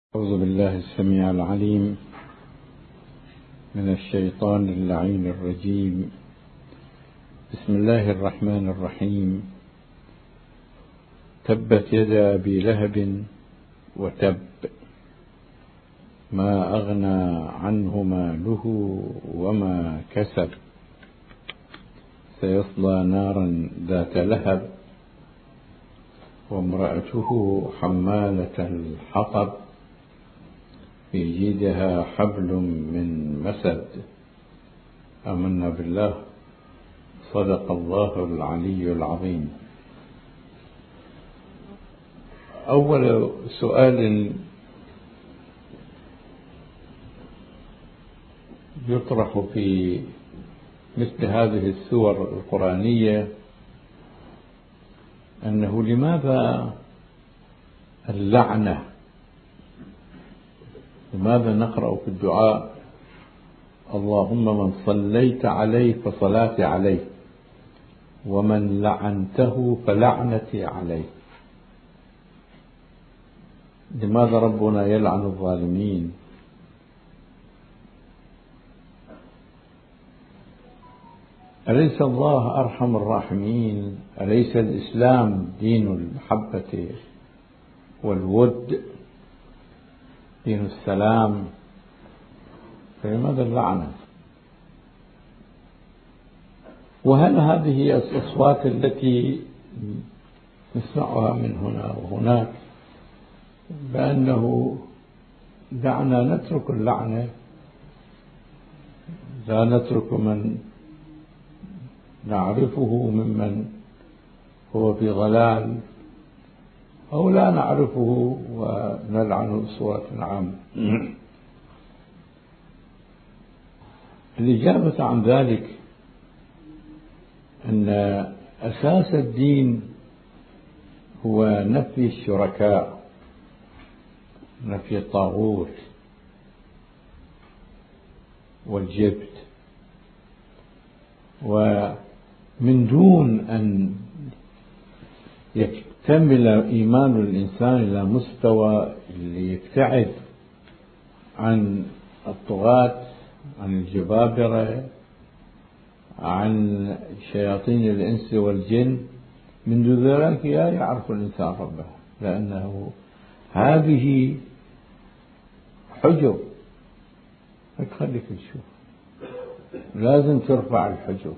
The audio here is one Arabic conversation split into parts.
أعوذ بالله السميع العليم من الشيطان اللعين الرجيم. بسم الله الرحمن الرحيم. تبت يدا أبي لهب وتب، ما أغنى عنه ماله وما كسب، سيصلى نارا ذات لهب وامرأته حمالة الحطب في جيدها حبل من مسد. آمنا بالله. صدق الله العلي العظيم. أول سؤال يطرح في مثل هذه السور القرآنية أنه لماذا اللعنة؟ لماذا نقرأ في الدعاء اللهم من صليت عليه فصلاتي عليه ومن لعنته فلعنتي عليه؟ لماذا ربنا يلعن الظالمين؟ أليس الله أرحم الراحمين؟ أليس الإسلام دين المحبة والود، دين السلام؟ فلماذا اللعنة؟ وهل هذه الأصوات التي نسمعها من هنا وهناك بأنه دعنا نترك اللعنة، لا نترك من نعرفه ممن هو في ضلال، أو لا نعرفه ونلعنه بصورة عامة؟ الإجابة عن ذلك أن أساس الدين هو نفي الشركاء، نفي الطاغوت والجبت، ومن دون أن يكتمل إيمان الإنسان إلى مستوى يبتعد عن الطغاة، عن الجبابرة، عن شياطين الإنس والجن، من ذلك لا يعرف الإنسان ربه، لأنه هذه حجب. خليك تشوف، لازم ترفع الحجب.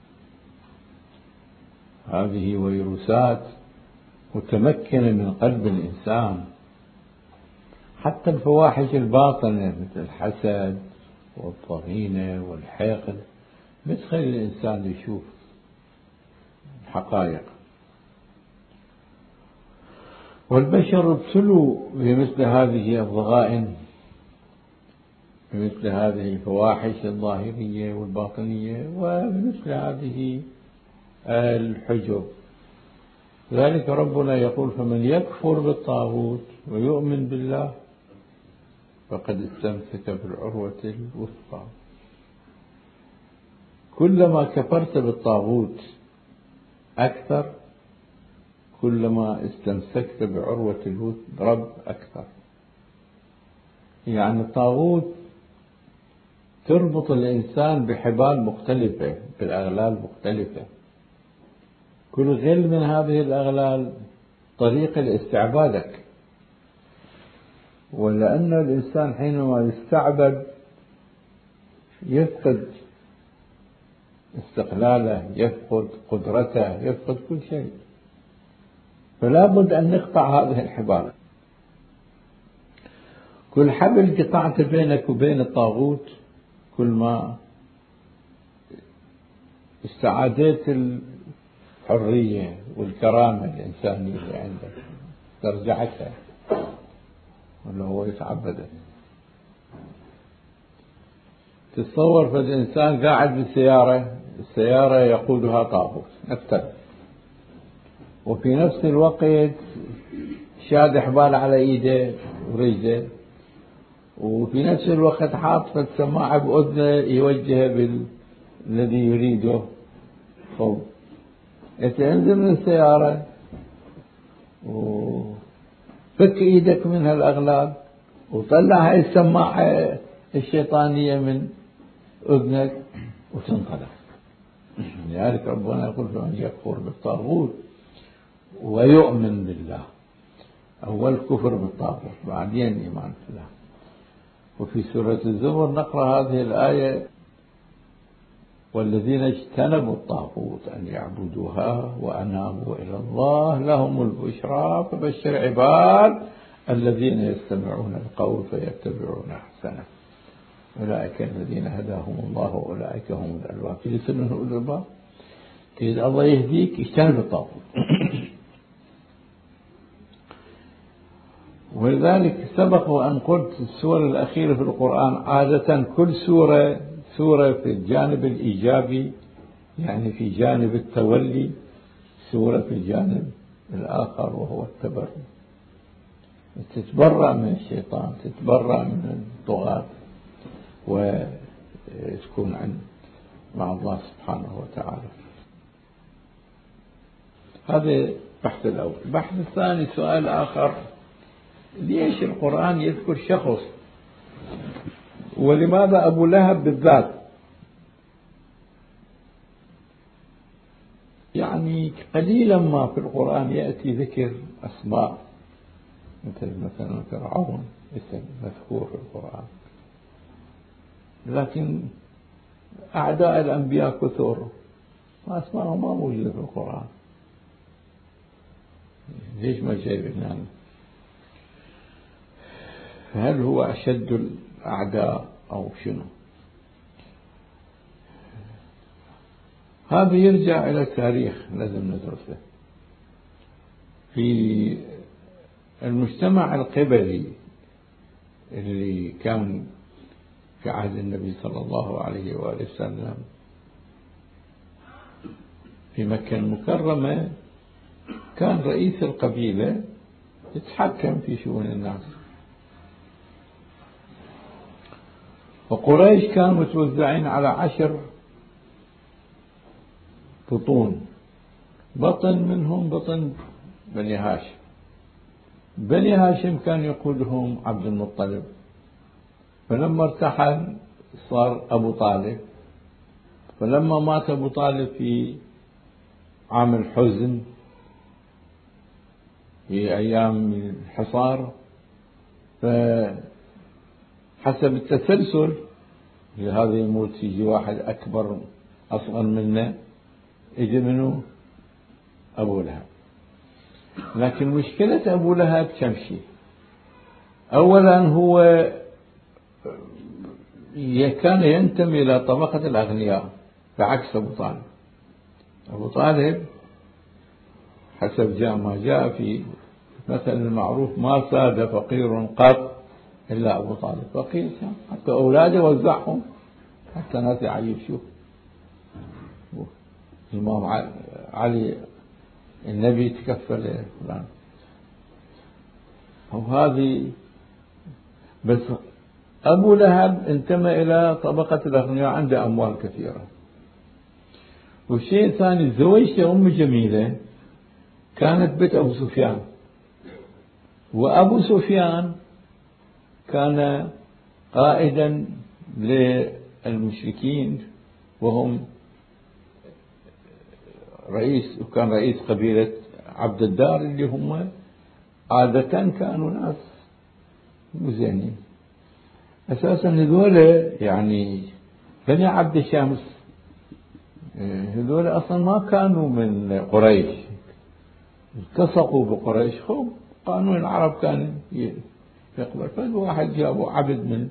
هذه ويروسات متمكنة من قلب الإنسان. حتى الفواحش الباطنة مثل الحسد والضغينة والحقد بتخلي الإنسان يشوف الحقائق. والبشر ابتلوا بمثل هذه الضغائن، بمثل هذه الفواحش الظاهرية والباطنية، وبمثل هذه الحجب. ذلك ربنا يقول فمن يكفر بالطاغوت ويؤمن بالله فقد استمسك بالعروة الوثقى. كلما كفرت بالطاغوت أكثر، كلما استمسكت بعروة الرب أكثر. يعني الطاغوت تربط الإنسان بحبال مختلفة، بالأغلال مختلفة. كل غل من هذه الأغلال طريقة لاستعبادك. ولأن الإنسان حينما يستعبد يفقد استقلاله، يفقد قدرته، يفقد كل شيء. فلا بد أن نقطع هذه الحبال. كل حبل قطعت بينك وبين الطاغوت، كل ما استعادت الحرية والكرامة الإنسانية اللي عندك، ترجعتها، ولا هو يتعبدك. تتصور فالإنسان قاعد بالسيارة، السيارة يقودها طاغوت نفترض، وفي نفس الوقت شاد حبال على ايده ورجله، وفي نفس الوقت حاط سماعة بأذنه يوجهها بالذي يريده. انت انزل من السيارة وفك ايدك من هالأغلال وطلع هاي السماعة الشيطانية من أذنك وتنقلع. لذلك ربنا يقول فمن يكفر بالطاغوت ويؤمن بالله، أول كفر بالطاغوت بعدين إيمان بالله. وفي سورة الزمر نقرأ هذه الآية: والذين اجتنبوا الطاغوت أن يعبدوها وأنابوا إلى الله لهم البشرى فبشر عباد الذين يستمعون القول فيتبعون أحسنه أولئك الذين هداهم الله وأولئك هم الألباب. تريد سنة أولي الألباب؟ تريد الله يهديك اجتنب الطاغوت. ولذلك سبق وأن قلت السورة الأخيرة في القرآن عادة كل سورة في الجانب الإيجابي، يعني في جانب التولي، سورة في الجانب الآخر وهو التبرع. تتبرأ من الشيطان، تتبرأ من الطغاة، وتكون مع الله سبحانه وتعالى. هذا البحث الأول. البحث الثاني سؤال آخر: ليش القرآن يذكر شخص، ولماذا أبو لهب بالذات؟ يعني قليلا ما في القرآن يأتي ذكر أسماء، مثلا فرعون اسم مذكور في القرآن، لكن أعداء الأنبياء كثر وأسماءهم ما موجودة في القرآن. ليش ما جايبنا؟ هل هو أشد الأعداء أو شنو؟ هذا يرجع إلى التاريخ لازم ندرسه. في المجتمع القبلي اللي كان في عهد النبي صلى الله عليه وآله وسلم في مكة المكرمة، كان رئيس القبيلة يتحكم في شؤون الناس، وقريش كانوا متوزعين على 10 بطون، بطن منهم بطن بني هاشم. بني هاشم كان يقودهم عبد المطلب، فلما ارتحل صار أبو طالب، فلما مات أبو طالب في عام الحزن في أيام الحصار، فحسب التسلسل هذا يموت يجي واحد أكبر أصغر منه، يجي منه أبو لهب. لكن مشكلة أبو لهب كم شيء. أولا هو كان ينتمي إلى طبقة الأغنياء بعكس أبو طالب. أبو طالب حسب ما جاء في مثل المعروف: ما ساد فقير قط إلا أبو طالب. فقير كان حتى أولاده وزعهم حتى ناس يعيشوا. الإمام علي النبي تكفل فلان. وهذه بس أبو لهب انتمى إلى طبقة الأغنياء، عنده أموال كثيرة. والشيء الثاني، زوجته أم جميلة كانت بنت أبو سفيان، وأبو سفيان كان قائدا للمشركين، وهم وكان رئيس قبيلة عبد الدار اللي هم عادة كانوا ناس مزينين. أساسا هذول يعني بني عبد الشمس، هذول أصلا ما كانوا من قريش، التصقوا بقريش. قانون العرب كان يقبل. فواحد جابوا عبد من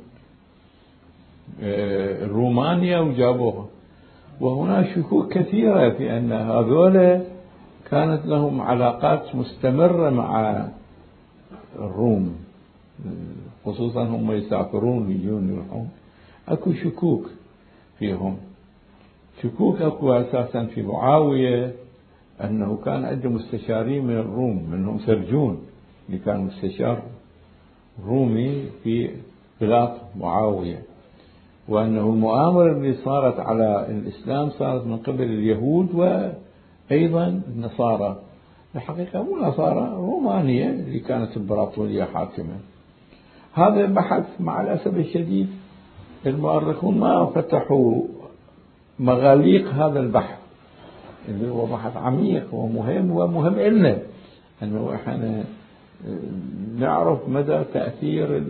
رومانيا وجابوه. وهناك شكوك كثيرة في أن هذول كانت لهم علاقات مستمرة مع الروم، خصوصا هم يسافرون ويجون يروحون. أكو شكوك فيهم، شكوك أكو أساسا في معاوية أنه كان عنده مستشارين من الروم، منهم سرجون اللي كان مستشار رومي في بلاد معاوية، وأنه المؤامرة اللي صارت على الإسلام صارت من قبل اليهود وأيضا النصارى. الحقيقة مو نصارى، رومانيا اللي كانت إمبراطورية حاكمة. هذا بحث مع الأسف الشديد المؤرخون ما فتحوا مغاليق هذا البحث اللي هو بحث عميق ومهم، ومهم إلنا أنه إحنا نعرف مدى تأثير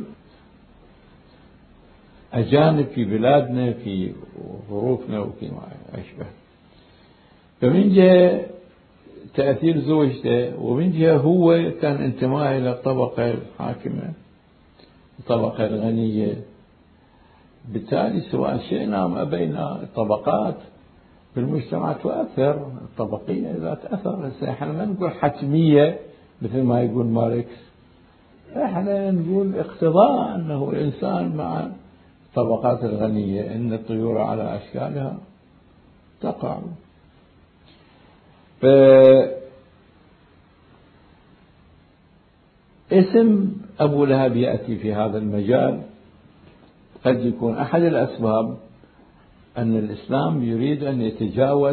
الأجانب في بلادنا في ظروفنا وفيما أشبه. فمن جهة تأثير زوجته، ومن جهة هو كان انتماء إلى الطبقة الحاكمة الطبقة الغنية، بالتالي سواء شئنا أم أبينا الطبقات في المجتمع تؤثر، الطبقية ذات أثر. احنا ما نقول حتمية مثل ما يقول ماركس، احنا نقول اقتضاء أنه الإنسان مع الطبقات الغنية إن الطيور على أشكالها تقع. اسم أبو لهب يأتي في هذا المجال قد يكون أحد الأسباب أن الإسلام يريد أن يتجاوز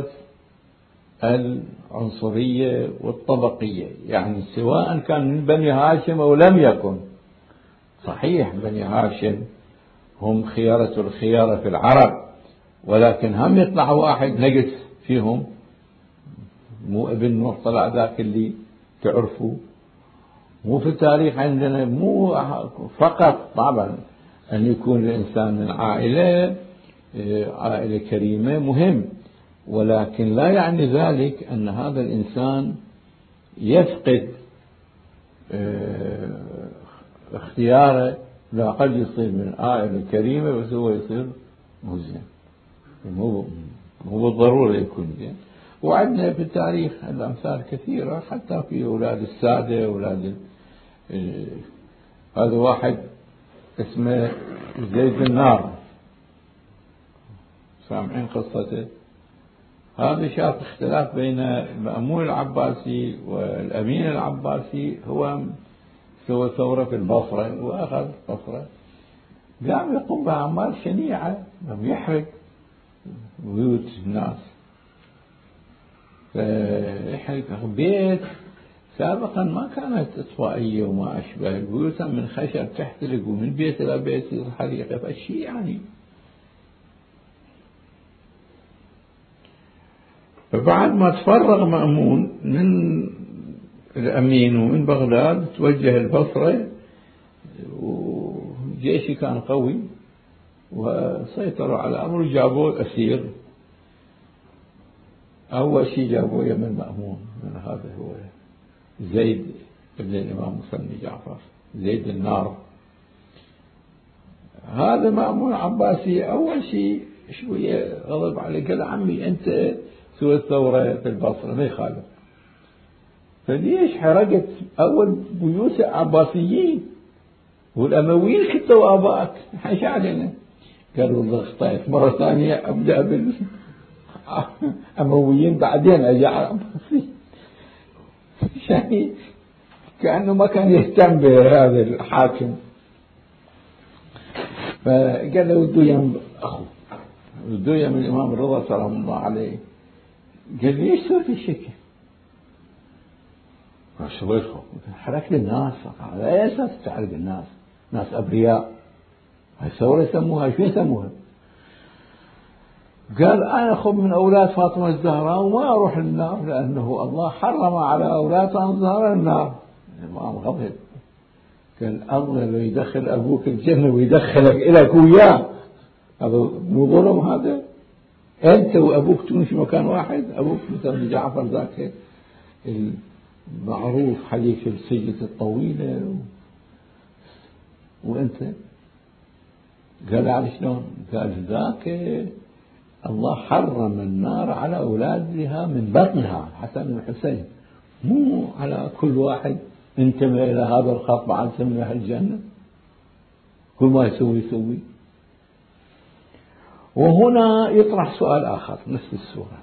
العنصرية والطبقية، يعني سواء كان من بني هاشم أو لم يكن. صحيح بني هاشم هم خيارة الخيارة في العرب، ولكن هم يطلع واحد نقص فيهم، مو ابن نوح طلع ذاك اللي تعرفوا. مو في التاريخ عندنا مو فقط طبعا أن يكون الإنسان من عائلة كريمة مهم، ولكن لا يعني ذلك أن هذا الإنسان يفقد اختياره. لا، قد يصير من عائلة كريمة بس هو يصير مو زين، مو بالضرورة يكون زين. وعندنا في التاريخ الأمثال كثيرة، حتى في أولاد السادة، أولاد هذا واحد اسمه زيد النار، سامعين قصته؟ هذا شاف اختلاف بين المأمون العباسي والأمين العباسي، هو سوى ثورة في البصرة وأخذ البصرة، قام يقوم بأعمال شنيعة، قام يحرق بيوت الناس. فيحرق بيت سابقا ما كانت إطفائية وما أشبه، البيوت من خشب تحترق، ومن بيت إلى بيت الحريقة، فالشيء يعني. فبعد ما تفرغ مأمون من الأمين ومن بغداد توجه البصرة، وجيشي كان قوي وسيطروا على الأمر، جابوه أسير. أول شيء جابوه يمن مأمون، من هذا هو زيد ابن الإمام مسلم جعفر، زيد النار. هذا مأمون عباسي أول شيء شوية غضب عليه، قال عمي أنت سوى الثورة في البصرة ما يخالف، فليش حرقت أول بيوت عباسيين والأمويين كتوا آباءك حيش علينا؟ قالوا والله اخطأت، مرة ثانية أبدأ بالأمويين بعدين أجي على عباسي. يعني كأنه ما كان يهتم بهذا الحاكم. فقال له ودو يم أخو، ودو يم الإمام الرضا سلام الله عليه، قال لي ايش سويت الشكل؟ قال سويتكم حركت الناس. على اي اساس تحرق الناس؟ ناس ابرياء، هاي ثوره يسموها، شو يسموها؟ قال انا اخذ من اولاد فاطمه الزهراء وما اروح للنار، لانه الله حرم على اولاد فاطمه الزهراء النار. الامام غضب، قال الله لو يدخل ابوك الجنه ويدخلك الك وياه، هذا مو ظلم؟ هذا أنت وأبوك تكونوا في مكان واحد، أبوك مثل جعفر ذاك المعروف حليف السجة الطويلة وأنت. قال على شلون؟ قال ذاك الله حرم النار على أولادها من بطنها حسن والحسين، مو على كل واحد انتمى إلى هذا الخط بعد سميها الجنة، كل ما يسوي. وهنا يطرح سؤال آخر نفس السورة.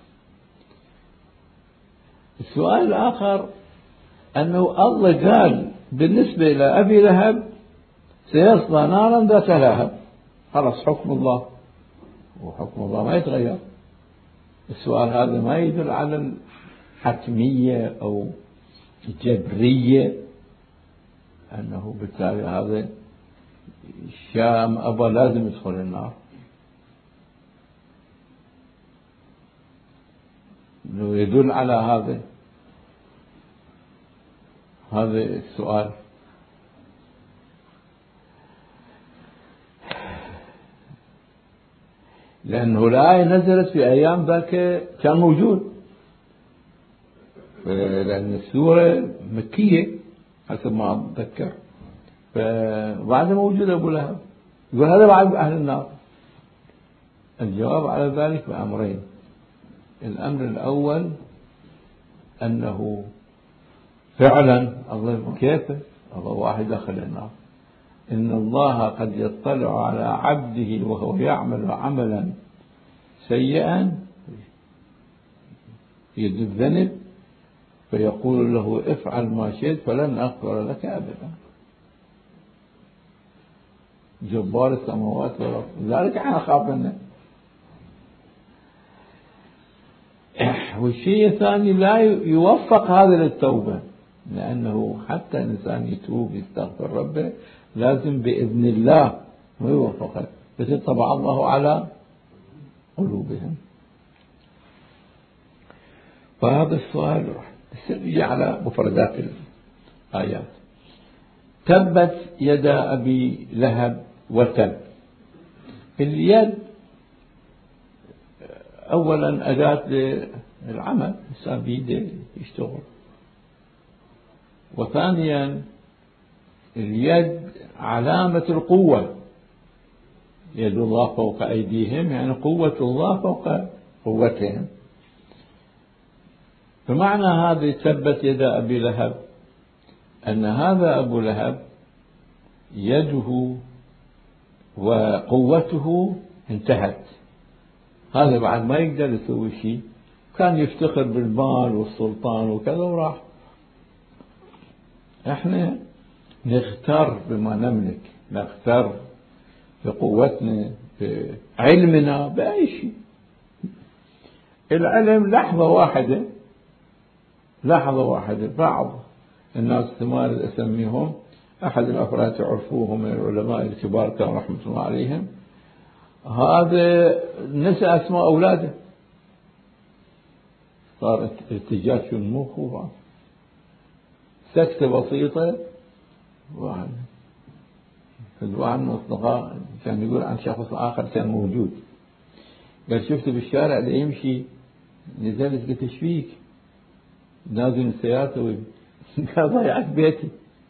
السؤال الآخر أنه الله قال بالنسبة إلى أبي لهب سيصلى نارا ذات لهب، خلاص حكم الله، وحكم الله ما يتغير. السؤال هذا ما يدل على الحتمية أو الجبرية، أنه بالتالي هذا الشام أبى لازم يدخل النار. يدل على هذا السؤال. لأنه الآية نزلت في أيام ذاك كان موجود، لأن السورة مكية حسب ما أتذكر، فبعد موجود أبو لهب، يقول هذا بعد أهل النار. الجواب على ذلك بأمرين. الأمر الأول أنه فعلا الله كيف الله واحد دخل النار، إن الله قد يطلع على عبده وهو يعمل عملا سيئا يد الذنب فيقول له افعل ما شئت فلن أغفر لك أبدا. جبار السماوات والأرض، لذلك احنا نخاف منه. والشيء الثاني لا يوفق هذا للتوبة، لأنه حتى الإنسان يتوب يستغفر ربه لازم بإذن الله ويوفقه، فطبع الله على قلوبهم. فهذا السؤال يجي على مفردات الآيات. تبت يدا أبي لهب وتب. اليد أولا أداة للعمل، الإنسان بيده يشتغل. وثانيا اليد علامة القوة، يد الله فوق أيديهم، يعني قوة الله فوق قوتهم. فمعنى هذه تبت يد أبي لهب أن هذا أبو لهب يده وقوته انتهت، هذا بعد ما يقدر يسوي شيء، كان يفتخر بالمال والسلطان وكذا وراح. احنا نغتر بما نملك، نغتر بقوتنا بعلمنا بأي شيء. العلم لحظة واحدة، بعض الناس ثمان أسميهم، أحد الأفراد تعرفوهم من العلماء الكبار كان رحمة الله عليهم، هذا نسى أسماء أولاده، صار ارتجاج في المخ وراح سكتة بسيطة. واحد من الأصدقاء كان يقول عن شخص آخر كان موجود، قال شفته بالشارع اللي يمشي، نزلت قلت ايش فيك؟ نازل سيارته قال ضيعت بيتي.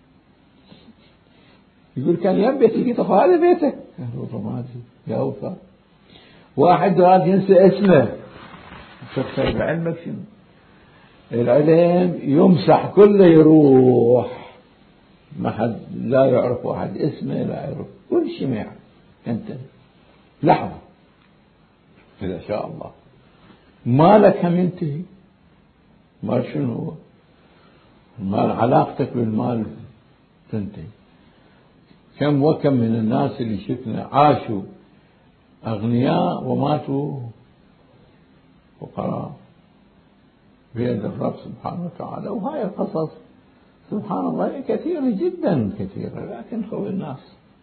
يقول كان يم بيتي، قلت هذا بيتك؟ قال والله ما ادري يا وفاء. واحد راد ينسى اسمه، تخيل بعلمك شنو؟ العلم يمسح كله يروح، ما حد لا يعرف واحد اسمه، لا يعرف كل شيء، ما يعرف انت لحظة إذا شاء الله. مالك هم ينتهي، مال شنو هو؟ المال علاقتك بالمال تنتهي. كم وكم من الناس اللي شفنا عاشوا أغنياء وماتوا فقراء بيد الرب سبحانه وتعالى. وهاي القصص سبحان الله كثيرة جدا كثيرة، لكن خوي الناس.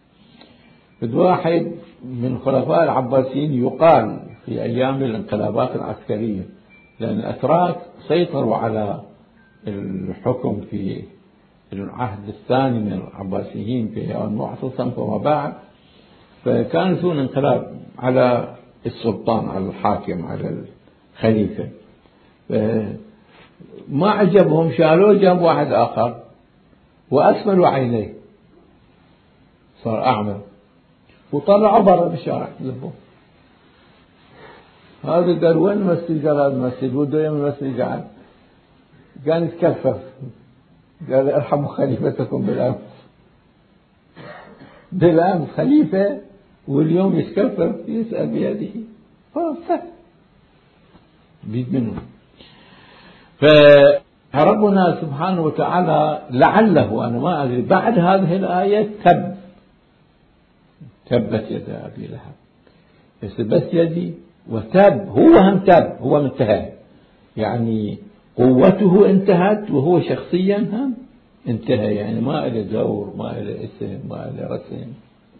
واحد من خلفاء العباسيين يقال في أيام الانقلابات العسكرية، لأن الأتراك سيطروا على الحكم في العهد الثاني من العباسيين في أيام المعتصم فما بعد، فكان يسوون انقلاب على السلطان، على الحاكم، على الخليفة. ما عجبهم، شالوه جنب واحد آخر وأسملوا عينيه، صار أعمى، وطلعوا برا بالشارع ذبوه. هذا قال وين المسجد؟ قال هذا المسجد، وده يم المسجد قاعد، كان يتكفف، قال ارحموا خليفتكم بالأمس خليفة واليوم يتكفف يسأل بيده، فسهل بيد منه. فربنا سبحانه وتعالى لعله، أنا ما أدري، بعد هذه الآية تبت يد أبي لهب، بس يدي وتب، هو هم تب، هو انتهى، يعني قوته انتهت وهو شخصيا هم انتهى، يعني ما له دور، ما له اسم، ما له رسم،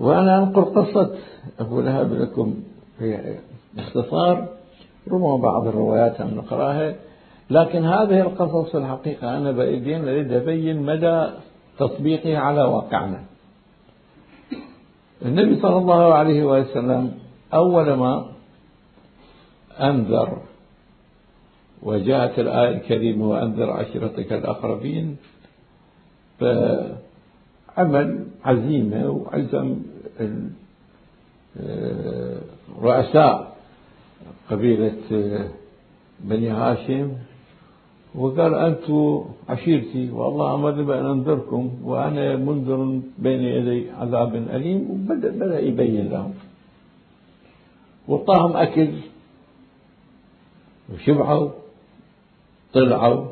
وأنا أنقل قصة أبو لهب لكم في باختصار، ربما بعض الروايات أن نقرأها، لكن هذه القصص الحقيقة أنا أريد أبين مدى تطبيقها على واقعنا. النبي صلى الله عليه وسلم أول ما أنذر وجاءت الآية الكريمة وأنذر عشيرتك الأقربين، فعمل عزيمة وعزم رؤساء قبيلة بني هاشم وقال أنتم عشيرتي والله أمر بأن أنذركم وأنا منذر بين يدي عذاب أليم، وبدأ يبين لهم وطاهم أكل وشبعوا طلعوا.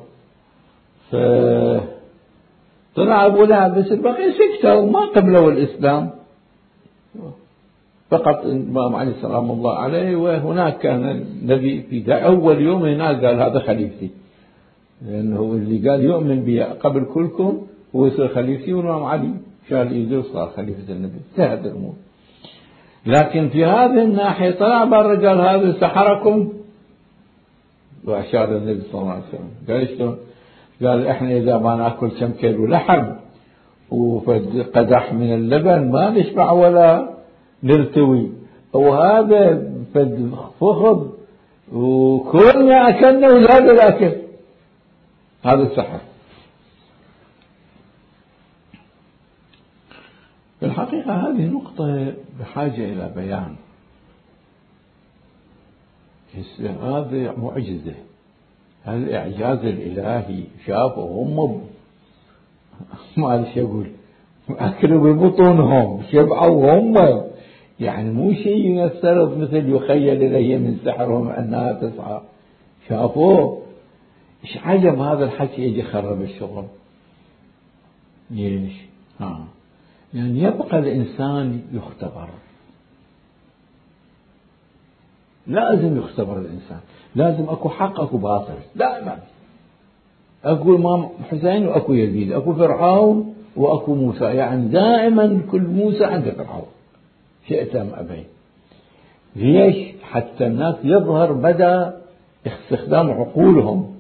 طلع أبو لهب بس البقية سكتوا ما قبلوا الإسلام، فقط الإمام علي سلام الله عليه، وهناك كان النبي في أول يوم هناك قال هذا خليفتي، لأنه اللي قال يؤمن بي قبل كلكم هو يصير خليفتي، والإمام علي شال إيده وصار خليفة النبي، انتهت الأمور. لكن في هذه الناحية طلع بعض قال هذا سحركم، وأشار النبي صلى الله عليه وسلم قال شلون؟ قال إحنا إذا ما نأكل كم كيلو لحم وقدح من اللبن ما نشبع ولا نرتوي، وهذا فد فخذ وكلنا أكلنا وزاد الأكل، هذا السحر. في الحقيقة هذه نقطة بحاجة إلى بيان. هذه معجزة، الإعجاز الإلهي شافوا هم ما أدري شو أقول، أكلوا ببطونهم شبعوا هم، يعني مو شيء ينسرف مثل يخيل إليه من سحرهم أنها تسعى، شافوه. إيش عجب هذا الحكي يجي خرب الشغل. ليش؟ يعني يبقى الإنسان يختبر، لازم يختبر الإنسان، لازم أكو حق أكو باطل دائما، أكو إمام حسين وأكو يزيد، أكو فرعون وأكو موسى، يعني دائما كل موسى عند فرعون شئت أم أبيت. ليش؟ حتى الناس يظهر مدى استخدام عقولهم.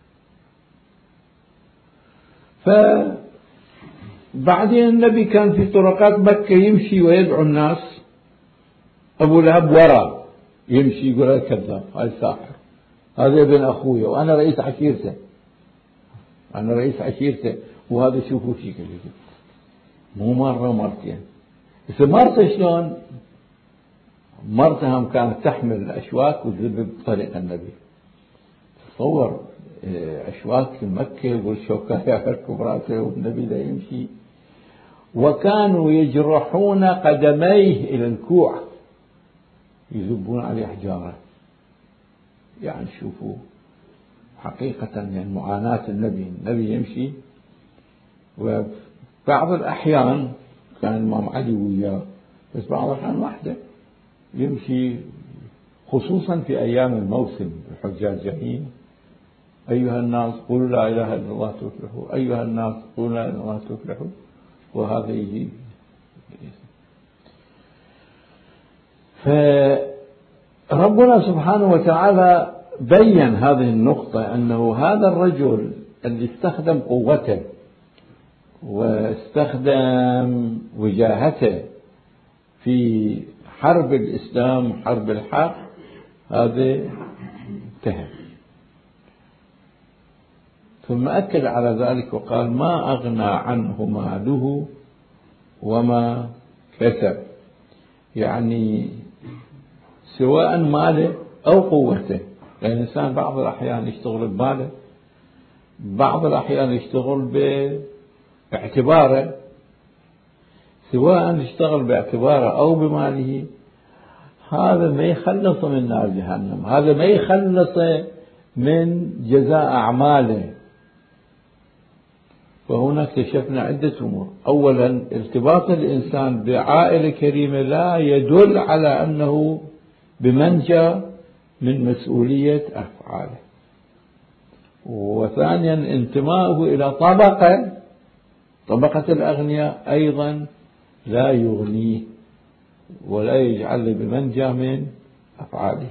فبعدين النبي كان في طرقات مكة يمشي ويدعو الناس، أبو لهب وراء يمشي يقول هذا كذاب، هذا ساحر، هذا ابن أخويا وأنا رئيس عشيرته، أنا رئيس عشيرته، وهذا شوفوا فيه كذا، مو مرة مرتين. بس مرته شلون؟ مرتها كانت تحمل الأشواك وتذبب طريق النبي. تصور أشواك في مكة والشوكة يحركوا براسه والنبي لا يمشي، وكانوا يجرحون قدميه إلى الكوع يذبون عليه حجارة. يعني شوفوا حقيقة يعني معاناة النبي يمشي، وبعض الأحيان كان الإمام علي وياه، بس بعض الأحيان وحده يمشي، خصوصا في أيام الموسم الحجاج جايين، أيها الناس قولوا لا إله إلا الله تفلحوا، أيها الناس قولوا لا إله إلا الله تفلحوا، وهذا يجي. فربنا سبحانه وتعالى بين هذه النقطة، أنه هذا الرجل اللي استخدم قوته واستخدم وجاهته في حرب الإسلام حرب الحق، هذا انتهى. ثم أكد على ذلك وقال ما أغنى عنه ماله وما كسب، يعني سواء ماله أو قوته، لأن الإنسان بعض الأحيان يشتغل بماله، بعض الأحيان يشتغل باعتباره، سواء يشتغل باعتباره أو بماله، هذا ما يخلص من نار جهنم، هذا ما يخلص من جزاء أعماله. وهنا اكتشفنا عدة أمور. أولا، ارتباط الإنسان بعائلة كريمة لا يدل على أنه بمنجى من مسؤولية أفعاله. وثانيا، انتماءه إلى طبقة الأغنياء أيضا لا يغنيه ولا يجعل بمنجى من أفعاله.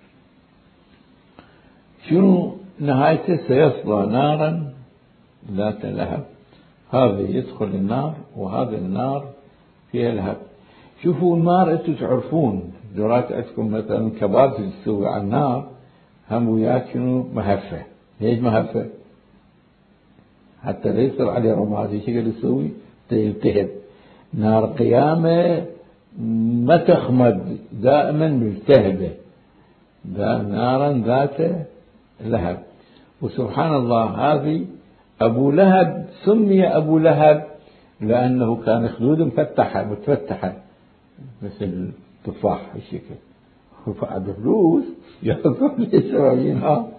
شنو نهايته؟ سيصلى نارا ذات لهب. هذا يدخل النار وهذا النار فيها لهب. شوفوا النار انتم تعرفون دورات عندكم مثلا كباب تسوي على النار هم وياك شنو مهفة. ليش مهفة؟ حتى لا يصير عليه رماد شكل يسوي يلتهب. نار قيامة ما تخمد دائما ملتهبة، نارا ذات لهب. وسبحان الله هذه أبو لهب سمي أبو لهب لأنه كان خدود متفتحة مثل تفاح الشكل، وبعد فلوس يأخذون لإسرائيلها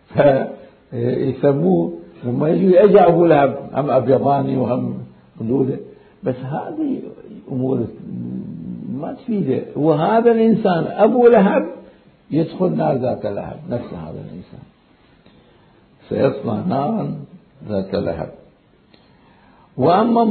فيسموه لما يجي أجا أبو لهب هم أبيضاني وهم خدوده. بس هذه أمور ما تفيده. وهذا الإنسان أبو لهب يدخل نار ذات لهب، نفس هذا الإنسان سيصلى نارا ذات لهب. وأما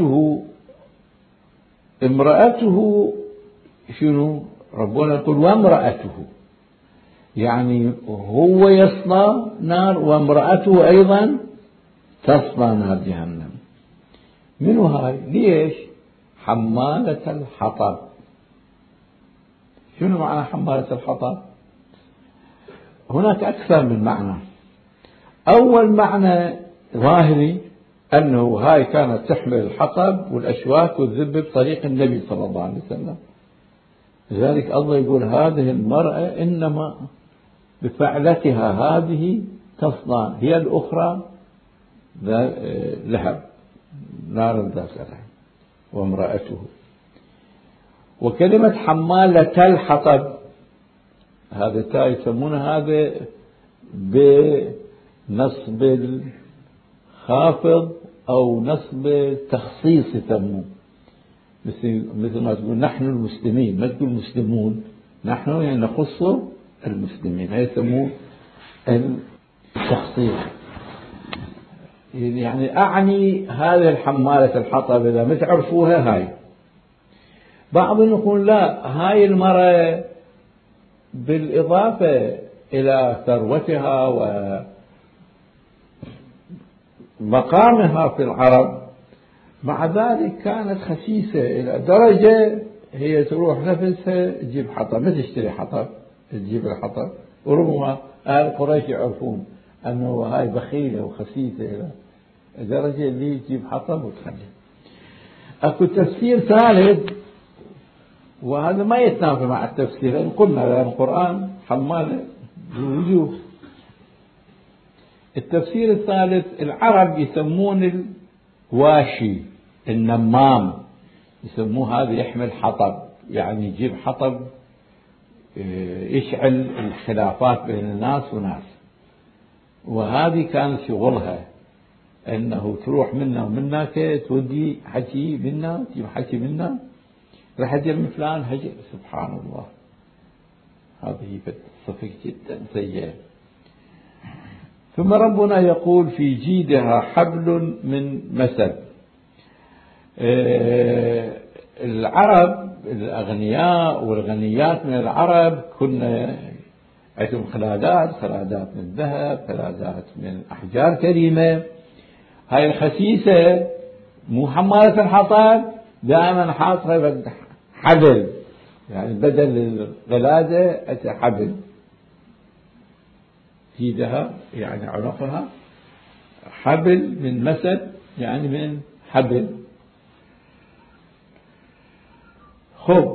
امرأته شنو؟ ربنا يقول وامرأته، يعني هو يصلى نار وامرأته أيضا تصلى نار جهنم. منو هاي؟ ليش؟ حمالة الحطب. شنو معنى حمالة الحطب؟ هناك أكثر من معنى. أول معنى ظاهري أنه هاي كانت تحمل الحطب والأشواك والذب بطريق النبي صلى الله عليه وسلم. لذلك الله يقول هذه المرأة إنما بفعلتها هذه تصلى، هي الأخرى لهب، نار ذات لهب وامرأته. وكلمة حمالة الحطب هذا تا يسمون هذا بنصب الخافض أو نصب التخصيص يسموه، مثل ما تقول نحن المسلمين، ما تقول مسلمون، نحن يعني نخص المسلمين، هذا يسموه التخصيص. يعني أعني هذه الحمالة الحطب إذا ما تعرفوها هاي. بعضهم يقول لا، هاي المرأة بالإضافة إلى ثروتها ومقامها في العرب مع ذلك كانت خسيسة إلى درجة هي تروح نفسها تجيب حطب، ما تشتري حطب، تجيب الحطب. وربما أهل قريش يعرفون أنه هاي بخيلة وخسيسة إلى درجة اللي تجيب حطب وتخلي. أكو تفسير ثالث وهذا ما يتنافى مع التفسير، لأن قلنا لأن القرآن حمالة بالوجوه. التفسير الثالث العرب يسمون الواشي النمام، يسموه هذا يحمل حطب، يعني يجيب حطب يشعل الخلافات بين الناس وناس. وهذه كانت شغلها أنه تروح منا ومناك تودي حكي منا، تجيب حكي منا، راح هجر من فلان هجر. سبحان الله، هذه صفة جدا سيئة. ثم ربنا يقول في جيدها حبل من مسد. العرب الأغنياء والغنيات من العرب كنا عندهم خلادات من ذهب، خلادات من أحجار كريمة. هاي الخسيسة مو حمالة الحطب، دائما حاطة حبل، يعني بدل الغلادة حبل جيدها، يعني عنقها حبل من مسد، يعني من حبل. خب،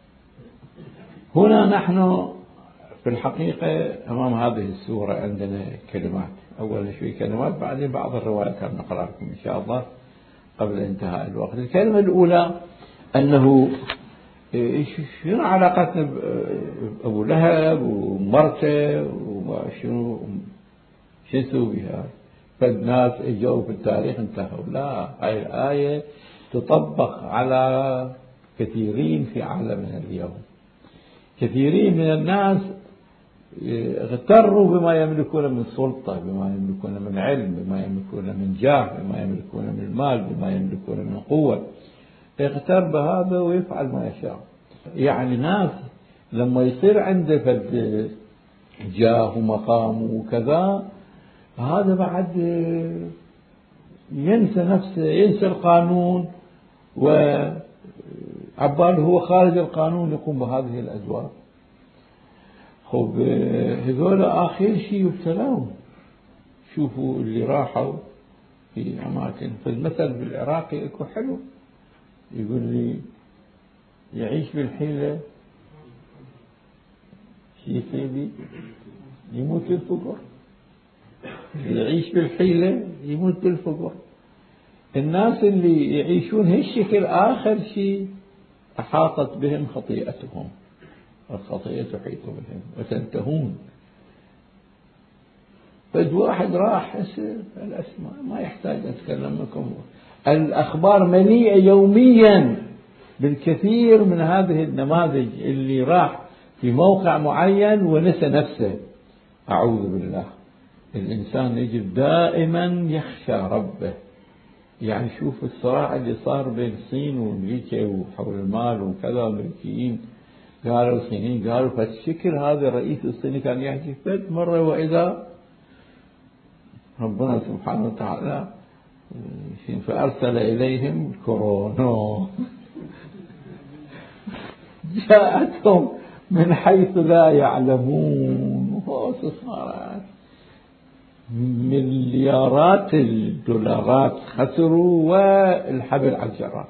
هنا نحن في الحقيقة أمام هذه السورة عندنا كلمات، أول شوي كلمات بعدين بعض الروايات نقرأ لكم إن شاء الله قبل انتهاء الوقت. الكلمة الأولى أنه شنو علاقتنا بأبو لهب ومرته وشنو نسوي بها؟ فالناس اجوا في التاريخ انتهوا. لا، هاي الآية تطبق على كثيرين في عالمنا اليوم. كثيرين من الناس اغتروا بما يملكون من سلطة، بما يملكون من علم، بما يملكون من جاه، بما يملكون من مال، بما يملكون من قوة. يغتر بهذا ويفعل ما يشاء. يعني ناس لما يصير عنده فد جاه ومقام وكذا، هذا بعد ينسى نفسه، ينسى القانون، وعباله هو خارج القانون يقوم بهذه الأدوار. خب هذول آخر شيء يبتلون. شوفوا اللي راحوا في أماكن، فالمثل بالعراقي اكو حلو، يقول لي يعيش بالحيلة شي سيدي يموت بالفقر، يعيش بالحيلة يموت بالفقر. الناس اللي يعيشون هالشكل آخر شيء أحاطت بهم خطيئتهم، الخطيئة تحيط بهم وتنتهون. فد واحد راح الأسماء ما يحتاج أتكلم لكم، الأخبار مليئة يوميا بالكثير من هذه النماذج اللي راح في موقع معين ونسى نفسه. أعوذ بالله. الإنسان يجب دائما يخشى ربه. يعني شوف الصراع اللي صار بين الصين وأمريكا وحول المال وكذا، الأمريكيين قالوا الصينيين قالوا، فالشكل هذا الرئيس الصيني كان يحكي فد مرة وإذا ربنا سبحانه وتعالى فأرسل إليهم كورونا جاءتهم من حيث لا يعلمون، صارت مليارات الدولارات خسروا، والحبل على الجرار.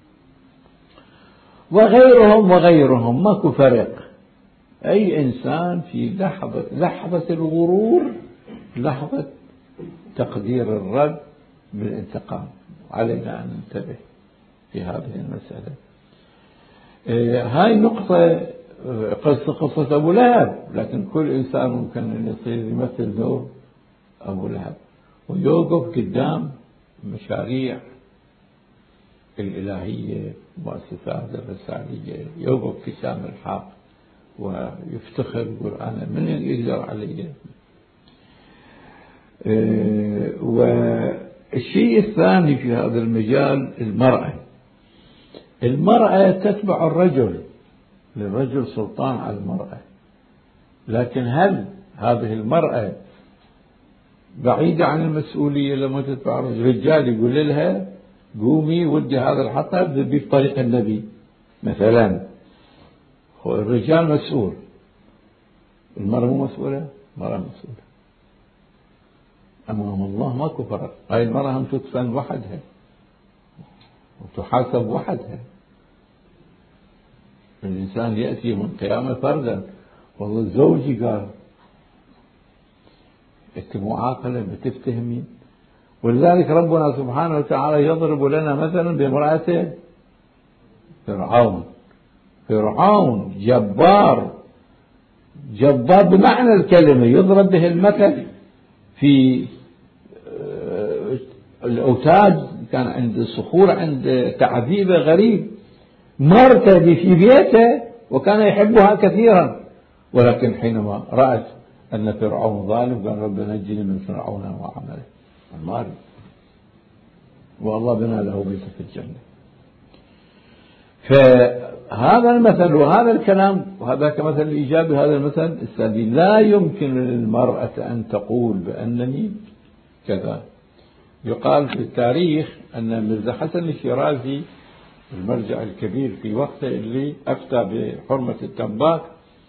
وغيرهم ماكو فرق. أي إنسان في لحظة الغرور، لحظة تقدير الرب بالانتقام. علينا أن ننتبه في هذه المسألة. هاي نقطة قصة أبو لهب، لكن كل إنسان ممكن أن يصير يمثل دور أبو لهب ويوقف قدام مشاريع الإلهية، مؤسسات الرسالية، يوقف في شام الحق ويفتخر يقول أنا من يقدر علي. والشيء الثاني في هذا المجال المرأة تتبع الرجل، للرجل سلطان على المرأة، لكن هل هذه المرأة بعيدة عن المسؤولية لما تتبع الرجل؟ رجال يقول لها قومي ودي هذا الحطب ذبي بطريق النبي مثلا، الرجال مسؤول، المرأة مو مسؤولة، المرأة مسؤولة أمام الله، ماكو فرق. هاي المرأة هم تدفن وحدها وتحاسب وحدها. الإنسان يأتي من قيامة فردا، والله الزوجي قال أنت مو عاقلة بتفتهمين. ولذلك ربنا سبحانه وتعالى يضرب لنا مثلا بامرأة فرعون جبار بمعنى الكلمة، يضرب به المثل في الأوتاد، كان عند الصخور عند تعذيبه غريب، مرتدي في بيته وكان يحبها كثيرا، ولكن حينما رأت أن فرعون ظالم قال رب نجني من فرعون وعمله المال، والله بنى له بيت في الجنة. فهذا المثل وهذا الكلام، وهذا كمثل الإيجابي، هذا المثل السلبي. لا يمكن للمرأة أن تقول بأنني كذا. يقال في التاريخ أن مرزا حسن الشيرازي المرجع الكبير في وقته اللي أفتى بحرمة التنباك،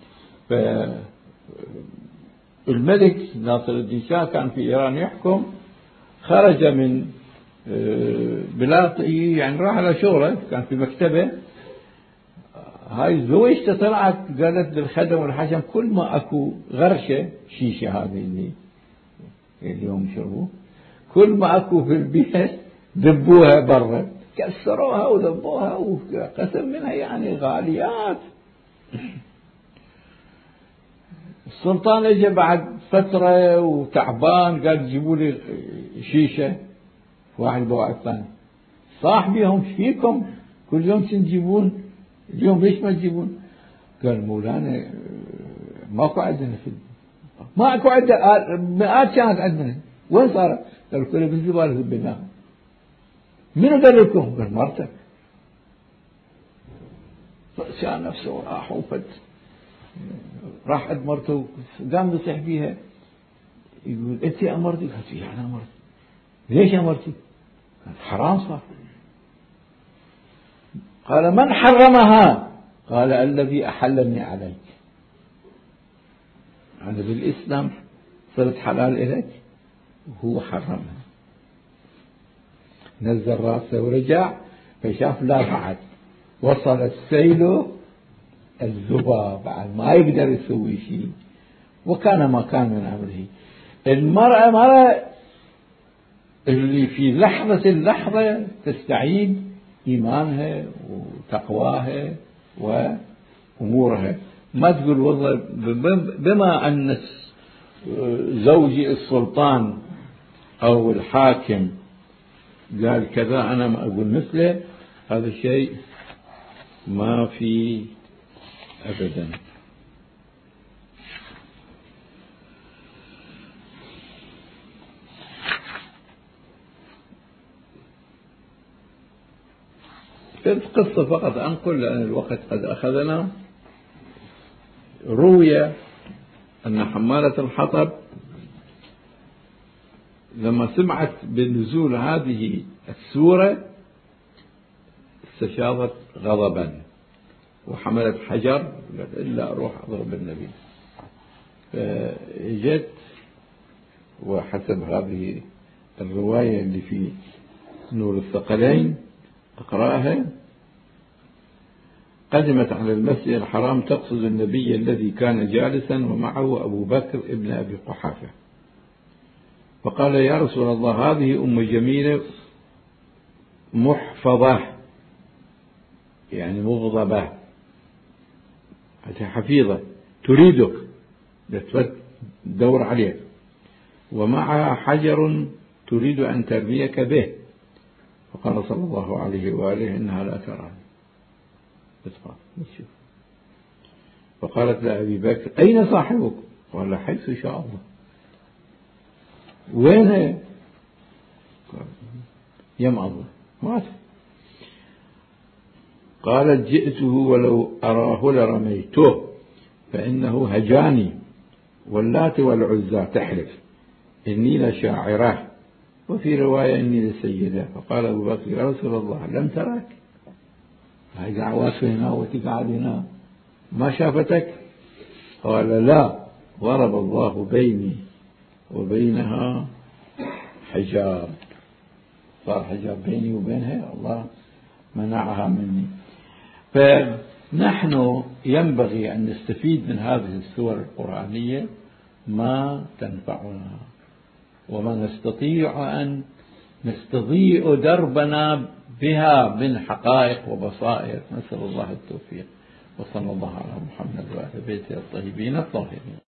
فالملك ناصر الدين شاه كان في إيران يحكم، خرج من بلاد يعني راح على شغله، كان في مكتبه. هاي زوجته طلعت قالت للخدم والحشم كل ما أكو غرشة شيشة هذه اللي اليوم يشربوه، كل ما أكو في البيت دبوها برا، كسروها وذبوها وقسم منها يعني غاليات. السلطان اجى بعد فترة وتعبان، قال جيبوا لي شيشة، واحد بواحد ثاني صاحبيهم فيكم كل يوم تجيبون، اليوم ليش ما تجيبون؟ قال مولانا ماكو عندنا ماكو عندنا، مئات كانت عندنا، وين صارت؟ قالوا كلها بالزبالة ذبيناها. منو قال لكم؟ قال مرتك. شان نفسه وراح راح عند مرته قام يصيح فيها، يقول أنت أمرتي؟ قالت إيه أنا أمرت. ليش أمرتي؟ قالت حرام صار. قال من حرمها؟ قال الذي أحلني عليك. أنا بالإسلام صرت حلال إليك وهو حرمها. نزل راسه ورجع فشاف لا بعد وصل السيل الذباب بعد ما يقدر يسوي شيء، وكان ما كان من أمره. المرأة اللي في اللحظة تستعيد إيمانها وتقواها وأمورها، ما تقول والله بما أن زوجي السلطان أو الحاكم قال كذا أنا ما أقول مثله. هذا الشيء ما في أبدا. القصة فقط أنقل لأن الوقت قد أخذنا. روي أن حمالة الحطب لما سمعت بنزول هذه السورة استشاطت غضبا وحملت حجر قالت إلا أروح أضرب النبي. فجت وحسب هذه الرواية اللي في نور الثقلين أقرأها، قدمت على المسجد الحرام تقصد النبي الذي كان جالسا ومعه أبو بكر ابن أبي قحافة، فقال يا رسول الله هذه أم جميلة محفظة يعني مغضبة، هذه حفيظة تريدك تدور عليك، ومعها حجر تريد أن ترميك به. فقال صلى الله عليه وآله إنها لا تراني بتخاف نشوف. فقالت لأبي بكر أين صاحبك؟ قال حيث شاء الله. وين؟ يم الله مات. قالت جئته ولو أراه لرميته فإنه هجاني واللات والعزى تحلف إني لشاعرة وفي رواية إني لسيدة. فقال أبو بكر يا رسول الله لم تراك؟ هاي دعوات هنا وتقعد هنا ما شافتك؟ قال لا، ضرب الله بيني وبينها حجاب، صار حجاب بيني وبينها، الله منعها مني. فنحن ينبغي أن نستفيد من هذه السور القرآنية ما تنفعنا، وما نستطيع أن نستضيء دربنا بها من حقائق وبصائر. نسأل الله التوفيق، وصلى الله على محمد وآل بيته الطيبين الطاهرين.